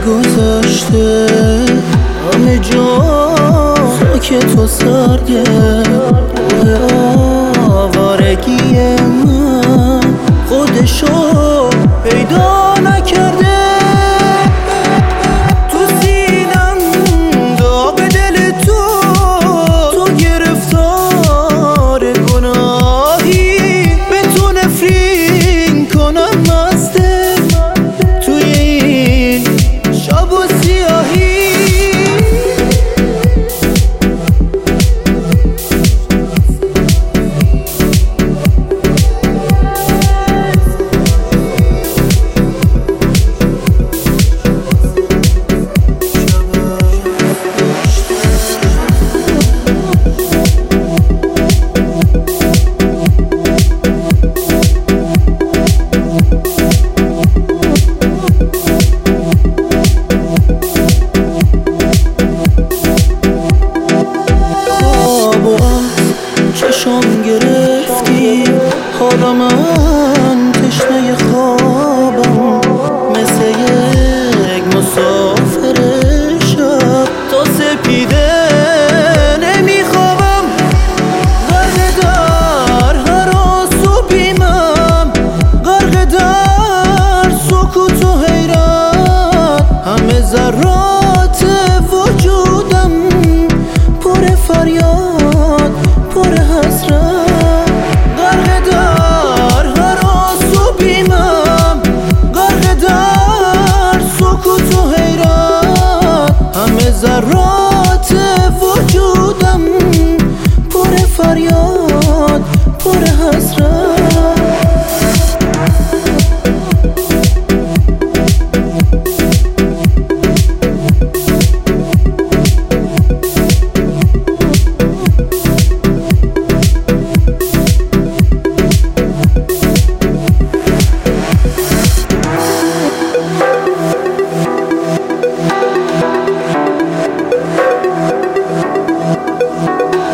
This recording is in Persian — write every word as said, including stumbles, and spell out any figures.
گذاشته همه جا که تو سرده آوارگی من خودشو پیدا نکرده. تو سینم داغ دل تو تو گرفتار گناهی به تو نفرین کنم مسته توی این شب و سیاهی. چشم گرفتی حالا من تشنه خوابم مثل یک مسافر شب تا سپیده نمیخوابم. غرق در هراس و بیمم غرق در سکوت و حیرت همه ذرات وجودم پر فریاد پر حسرت. غرق در هراس و بیمم غرق در سکوت و حیرت همه ذرات